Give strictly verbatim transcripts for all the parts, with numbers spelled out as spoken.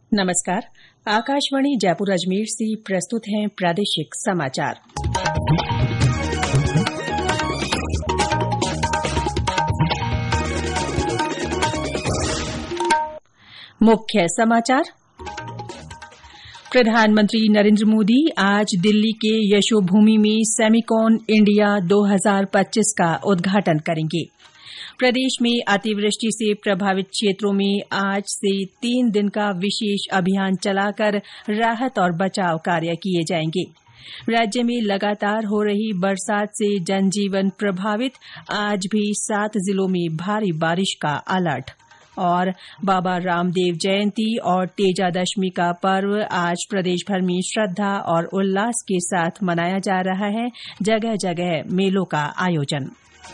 नमस्कार। आकाशवाणी जयपुर अजमेर से प्रस्तुत हैं प्रादेशिक समाचार। मुख्य समाचार। प्रधानमंत्री नरेंद्र मोदी आज दिल्ली के यशोभूमि में सेमिकॉन इंडिया दो हज़ार पच्चीस का उद्घाटन करेंगे। प्रदेश में अतिवृष्टि से प्रभावित क्षेत्रों में आज से तीन दिन का विशेष अभियान चलाकर राहत और बचाव कार्य किए जाएंगे। राज्य में लगातार हो रही बरसात से जनजीवन प्रभावित, आज भी सात जिलों में भारी बारिश का अलर्ट। और बाबा रामदेव जयंती और तेजादशमी का पर्व आज प्रदेश भर में श्रद्धा और उल्लास के साथ मनाया जा रहा है। जगह जगह मेलों का आयोजन।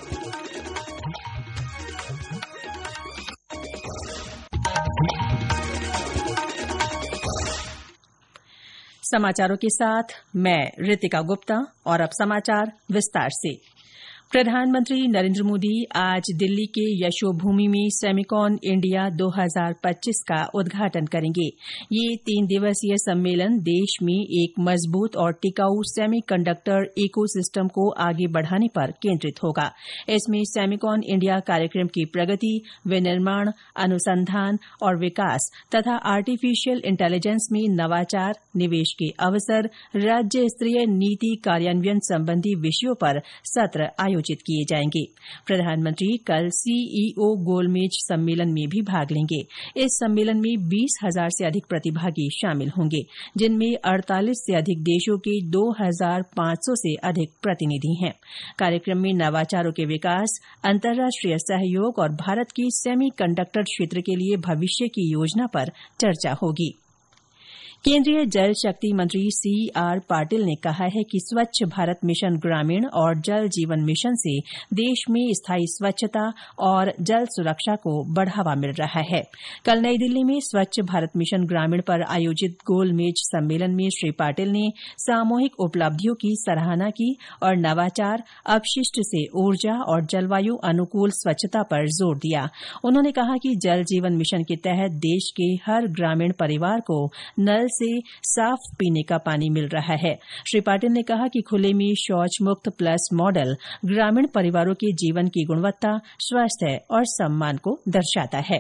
समाचारों के साथ मैं रितिका गुप्ता और अब समाचार विस्तार से। प्रधानमंत्री नरेंद्र मोदी आज दिल्ली के यशोभूमि में सेमिकॉन इंडिया दो हज़ार पच्चीस का उद्घाटन करेंगे। ये तीन दिवसीय सम्मेलन देश में एक मजबूत और टिकाऊ सेमीकंडक्टर इकोसिस्टम को आगे बढ़ाने पर केंद्रित होगा। इसमें सेमिकॉन इंडिया कार्यक्रम की प्रगति, विनिर्माण, अनुसंधान और विकास तथा आर्टिफिशियल इंटेलिजेंस में नवाचार, निवेश के अवसर, राज्य स्तरीय नीति कार्यान्वयन संबंधी विषयों पर सत्र आयोजित किए जाएंगे। प्रधानमंत्री कल सीईओ गोलमेज सम्मेलन में भी भाग लेंगे। इस सम्मेलन में बीस हजार से अधिक प्रतिभागी शामिल होंगे, जिनमें अड़तालीस से अधिक देशों के दो हज़ार पांच सौ से अधिक प्रतिनिधि हैं। कार्यक्रम में नवाचारों के विकास, अंतर्राष्ट्रीय सहयोग और भारत के सेमी कंडक्टर क्षेत्र के लिए भविष्य की योजना पर चर्चा होगी। केंद्रीय जल शक्ति मंत्री सी आर पाटिल ने कहा है कि स्वच्छ भारत मिशन ग्रामीण और जल जीवन मिशन से देश में स्थायी स्वच्छता और जल सुरक्षा को बढ़ावा मिल रहा है। कल नई दिल्ली में स्वच्छ भारत मिशन ग्रामीण पर आयोजित गोलमेज सम्मेलन में श्री पाटिल ने सामूहिक उपलब्धियों की सराहना की और नवाचार, अपशिष्ट से ऊर्जा और जलवायु अनुकूल स्वच्छता पर जोर दिया। उन्होंने कहा कि जल जीवन मिशन के तहत देश के हर ग्रामीण परिवार को नल से साफ पीने का पानी मिल रहा है। श्री पाटिल ने कहा कि खुले में शौच मुक्त प्लस मॉडल ग्रामीण परिवारों के जीवन की गुणवत्ता, स्वास्थ्य और सम्मान को दर्शाता है।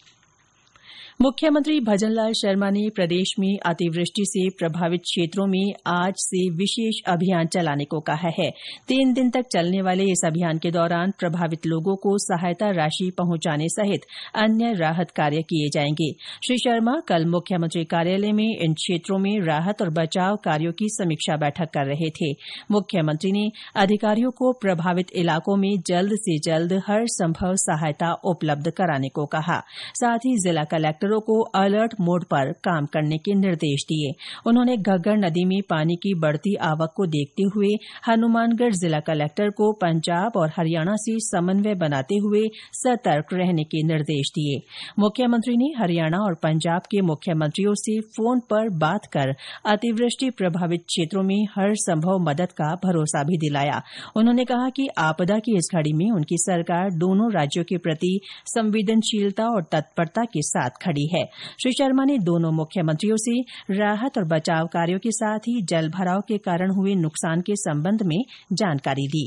मुख्यमंत्री भजनलाल शर्मा ने प्रदेश में अतिवृष्टि से प्रभावित क्षेत्रों में आज से विशेष अभियान चलाने को कहा है। तीन दिन तक चलने वाले इस अभियान के दौरान प्रभावित लोगों को सहायता राशि पहुंचाने सहित अन्य राहत कार्य किए जाएंगे। श्री शर्मा कल मुख्यमंत्री कार्यालय में इन क्षेत्रों में राहत और बचाव कार्यों की समीक्षा बैठक कर रहे थे। मुख्यमंत्री ने अधिकारियों को प्रभावित इलाकों में जल्द से जल्द हर संभव सहायता उपलब्ध कराने को कहा। साथ ही जिला कलेक्टर को अलर्ट मोड पर काम करने के निर्देश दिए। उन्होंने घग्गर नदी में पानी की बढ़ती आवक को देखते हुए हनुमानगढ़ जिला कलेक्टर को पंजाब और हरियाणा से समन्वय बनाते हुए सतर्क रहने के निर्देश दिए। मुख्यमंत्री ने हरियाणा और पंजाब के मुख्यमंत्रियों से फोन पर बात कर अतिवृष्टि प्रभावित क्षेत्रों में हर संभव मदद का भरोसा भी दिलाया। उन्होंने कहा कि आपदा की इस घड़ी में उनकी सरकार दोनों राज्यों के प्रति संवेदनशीलता और तत्परता के साथ खड़ी है। श्री शर्मा ने दोनों मुख्यमंत्रियों से राहत और बचाव कार्यों के साथ ही जल भराव के कारण हुए नुकसान के संबंध में जानकारी दी।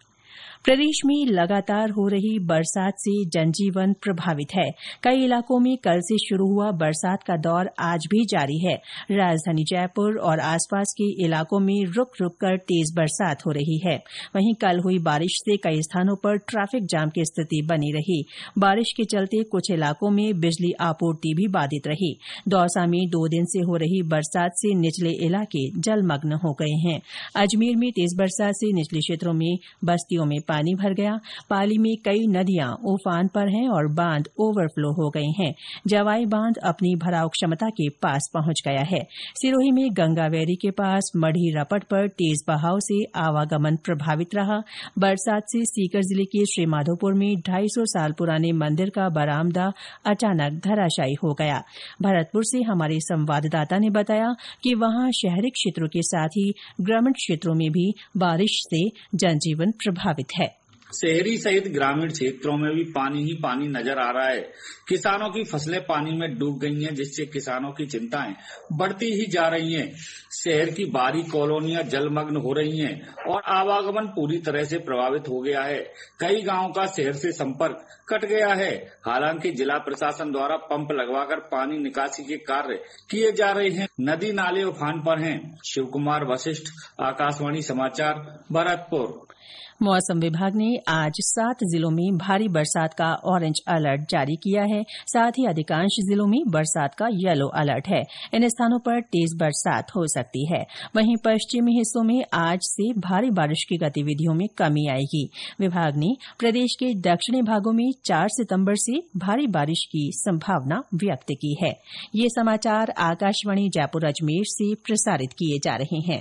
प्रदेश में लगातार हो रही बरसात से जनजीवन प्रभावित है। कई इलाकों में कल से शुरू हुआ बरसात का दौर आज भी जारी है। राजधानी जयपुर और आसपास के इलाकों में रुक रुक कर तेज बरसात हो रही है। वहीं कल हुई बारिश से कई स्थानों पर ट्रैफिक जाम की स्थिति बनी रही। बारिश के चलते कुछ इलाकों में बिजली आपूर्ति भी बाधित रही। दौसा में दो दिन से हो रही बरसात से निचले इलाके जलमग्न हो गए हैं। अजमेर में तेज बरसात से निचले क्षेत्रों में बस्तियों में पानी भर गया। पाली में कई नदियां उफान पर हैं और बांध ओवरफ्लो हो गए हैं। जवाई बांध अपनी भराव क्षमता के पास पहुंच गया है। सिरोही में गंगावेरी के पास मढ़ी रपट पर तेज बहाव से आवागमन प्रभावित रहा। बरसात से सीकर जिले के श्रीमाधोपुर में ढाई सौ साल पुराने मंदिर का बरामदा अचानक धराशायी हो गया। भरतपुर से हमारे संवाददाता ने बताया कि वहां शहरी क्षेत्रों के साथ ही ग्रामीण क्षेत्रों में भी बारिश से जनजीवन प्रभावित है। शहरी सहित ग्रामीण क्षेत्रों में भी पानी ही पानी नजर आ रहा है। किसानों की फसलें पानी में डूब गई हैं, जिससे किसानों की चिंताएं बढ़ती ही जा रही हैं। शहर की बाहरी कॉलोनियां जलमग्न हो रही हैं और आवागमन पूरी तरह से प्रभावित हो गया है। कई गांवों का शहर से संपर्क कट गया है। हालांकि जिला प्रशासन द्वारा पंप लगवाकर पानी निकासी के कार्य किए जा रहे हैं। नदी नाले उफान पर हैं। शिव कुमार वशिष्ठ, आकाशवाणी समाचार, भरतपुर। मौसम विभाग ने आज सात जिलों में भारी बरसात का ऑरेंज अलर्ट जारी किया है। साथ ही अधिकांश जिलों में बरसात का येलो अलर्ट है। इन स्थानों पर तेज बरसात हो सकती है। वहीं पश्चिमी हिस्सों में आज से भारी बारिश की गतिविधियों में कमी आएगी। विभाग ने प्रदेश के दक्षिणी भागों में चार सितंबर से भारी बारिश की संभावना व्यक्त की है। ये समाचार आकाशवाणी जयपुर अजमेर से प्रसारित किए जा रहे हैं।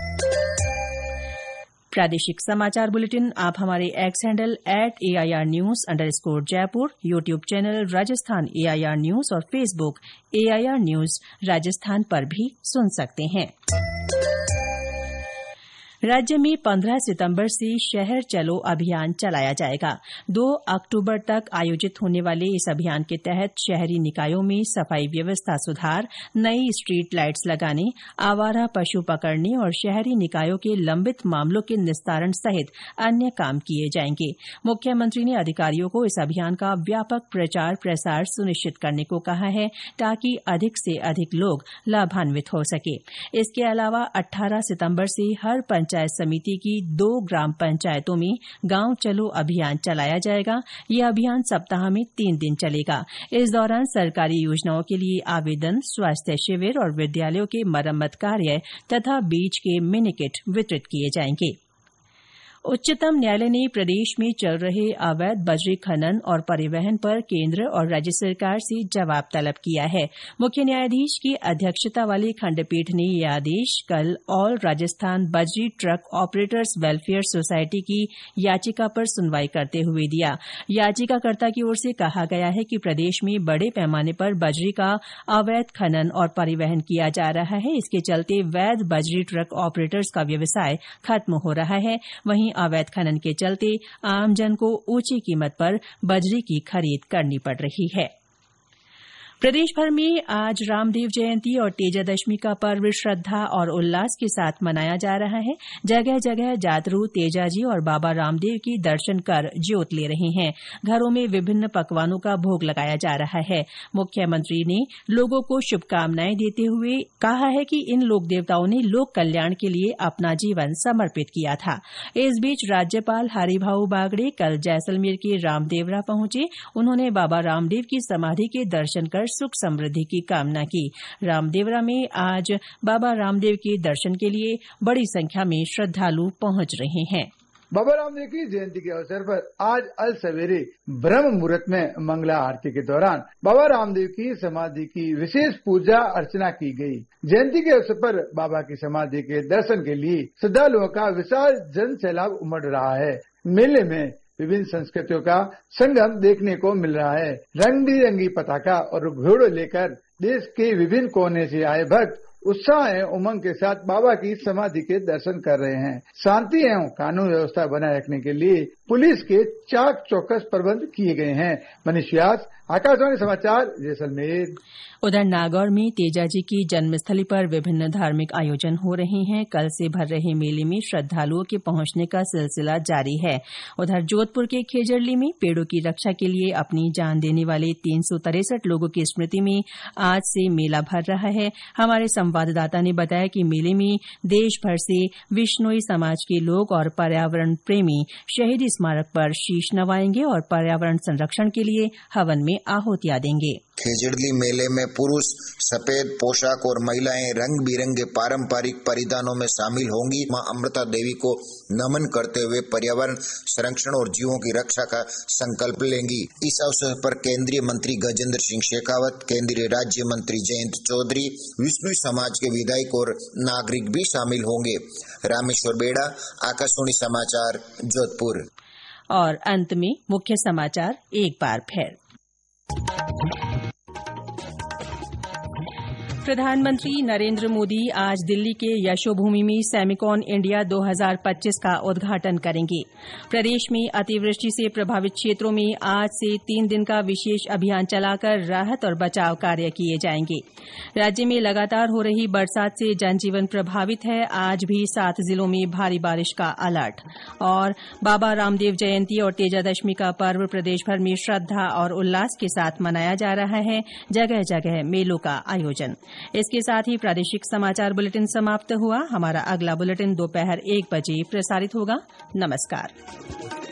प्रादेशिक समाचार बुलेटिन आप हमारे X handle at AIR news underscore Jaipur, YouTube channel Rajasthan AIR news और फेसबुक एआईआर न्यूज राजस्थान पर भी सुन सकते हैं। राज्य में पंद्रह सितंबर से शहर चलो अभियान चलाया जाएगा। दो अक्टूबर तक आयोजित होने वाले इस अभियान के तहत शहरी निकायों में सफाई व्यवस्था सुधार, नई स्ट्रीट लाइट्स लगाने, आवारा पशु पकड़ने और शहरी निकायों के लंबित मामलों के निस्तारण सहित अन्य काम किए जाएंगे। मुख्यमंत्री ने अधिकारियों को इस अभियान का व्यापक प्रचार प्रसार सुनिश्चित करने को कहा है, ताकि अधिक से अधिक लोग लाभान्वित हो सके। इसके अलावा अठारह सितंबर से हर पंचायत समिति की दो ग्राम पंचायतों में गांव चलो अभियान चलाया जाएगा। यह अभियान सप्ताह में तीन दिन चलेगा। इस दौरान सरकारी योजनाओं के लिए आवेदन, स्वास्थ्य शिविर और विद्यालयों के मरम्मत कार्य तथा बीज के मिनी किट वितरित किए जाएंगे। उच्चतम न्यायालय ने प्रदेश में चल रहे अवैध बजरी खनन और परिवहन पर केंद्र और राज्य सरकार से जवाब तलब किया है। मुख्य न्यायाधीश की अध्यक्षता वाली खंडपीठ ने यह आदेश कल ऑल राजस्थान बजरी ट्रक ऑपरेटर्स वेलफेयर सोसाइटी की याचिका पर सुनवाई करते हुए दिया। याचिकाकर्ता की ओर से कहा गया है कि प्रदेश में बड़े पैमाने पर बजरी का अवैध खनन और परिवहन किया जा रहा है। इसके चलते वैध बजरी ट्रक ऑपरेटर्स का व्यवसाय खत्म हो रहा है। वहीं अवैध खनन के चलते आमजन को ऊंची कीमत पर बजरी की खरीद करनी पड़ रही है। प्रदेश भर में आज रामदेव जयंती और तेजादशमी का पर्व श्रद्धा और उल्लास के साथ मनाया जा रहा है। जगह जगह जातरू तेजाजी और बाबा रामदेव की दर्शन कर ज्योत ले रहे हैं। घरों में विभिन्न पकवानों का भोग लगाया जा रहा है। मुख्यमंत्री ने लोगों को शुभकामनाएं देते हुए कहा है कि इन लोक देवताओं ने लोक कल्याण के लिए अपना जीवन समर्पित किया था। इस बीच राज्यपाल हरिभाऊ बागड़े कल जैसलमेर के रामदेवरा पहुंचे। उन्होंने बाबा रामदेव की समाधि के दर्शन कर सुख समृद्धि की कामना की। रामदेवरा में आज बाबा रामदेव के दर्शन के लिए बड़ी संख्या में श्रद्धालु पहुंच रहे हैं। बाबा रामदेव की जयंती के अवसर पर आज अल सवेरे ब्रह्म मुहूर्त में मंगला आरती के दौरान बाबा रामदेव की समाधि की विशेष पूजा अर्चना की गई। जयंती के अवसर पर बाबा की समाधि के दर्शन के लिए श्रद्धालुओं का विशाल जन सैलाब उमड़ रहा है। मेले में विभिन्न संस्कृतियों का संगम देखने को मिल रहा है। रंग बिरंगी पताका और घोड़े लेकर देश के विभिन्न कोने से आए भक्त उत्साह एवं उमंग के साथ बाबा की समाधि के दर्शन कर रहे हैं। शांति एवं कानून व्यवस्था बनाए रखने के लिए पुलिस के चाक चौकस प्रबंध किए गए हैं। मनीष व्यास, आकाशवाणी समाचार, जैसलमेर। उधर नागौर में तेजाजी की जन्मस्थली पर विभिन्न धार्मिक आयोजन हो रहे हैं। कल से भर रहे मेले में श्रद्धालुओं के पहुंचने का सिलसिला जारी है। उधर जोधपुर के खेजड़ली में पेड़ों की रक्षा के लिए अपनी जान देने वाले तीन सौ तिरसठ लोगों की स्मृति में आज से मेला भर रहा है। हमारे संवाददाता ने बताया कि मेले में देश भर से विश्नोई समाज के लोग और पर्यावरण प्रेमी शहीदी स्मारक पर शीश नवाएंगे और पर्यावरण संरक्षण के लिए हवन में आहुतियां देंगे। खेजड़ली मेले में पुरुष सफेद पोशाक और महिलाएं रंग बिरंगे पारंपरिक परिधानों में शामिल होंगी। मां अमृता देवी को नमन करते हुए पर्यावरण संरक्षण और जीवों की रक्षा का संकल्प लेंगी। इस अवसर पर केंद्रीय मंत्री गजेंद्र सिंह शेखावत, केंद्रीय राज्य मंत्री जयंत चौधरी, विष्णु समाज के विधायक और नागरिक भी शामिल होंगे। रामेश्वर बेड़ा, आकाशवाणी समाचार, जोधपुर। और अंत में मुख्य समाचार एक बार फिर। प्रधानमंत्री नरेंद्र मोदी आज दिल्ली के यशोभूमि में सेमिकॉन इंडिया दो हज़ार पच्चीस का उद्घाटन करेंगे। प्रदेश में अतिवृष्टि से प्रभावित क्षेत्रों में आज से तीन दिन का विशेष अभियान चलाकर राहत और बचाव कार्य किए जाएंगे। राज्य में लगातार हो रही बरसात से जनजीवन प्रभावित है। आज भी सात जिलों में भारी बारिश का अलर्ट। और बाबा रामदेव जयंती और तेजादशमी का पर्व प्रदेशभर में श्रद्धा और उल्लास के साथ मनाया जा रहा है। जगह जगह मेलों का आयोजन। इसके साथ ही प्रादेशिक समाचार बुलेटिन समाप्त हुआ। हमारा अगला बुलेटिन दोपहर एक बजे प्रसारित होगा। नमस्कार।